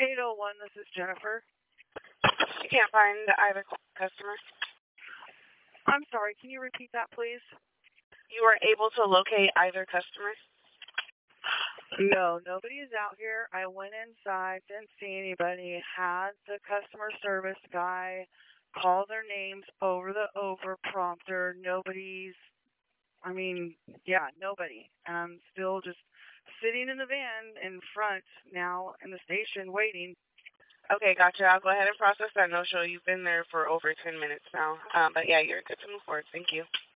801, this is Jennifer. You can't find either customer. I'm sorry, can you repeat that, please? You were able to locate either customer? No, nobody is out here. I went inside, didn't see anybody. Had the customer service guy call their names over the prompter. Nobody. And I'm still just sitting in the van in front now in the station waiting. Okay, gotcha. I'll go ahead and process that no-show. You've been there for over 10 minutes now. But yeah, you're good to move forward. Thank you.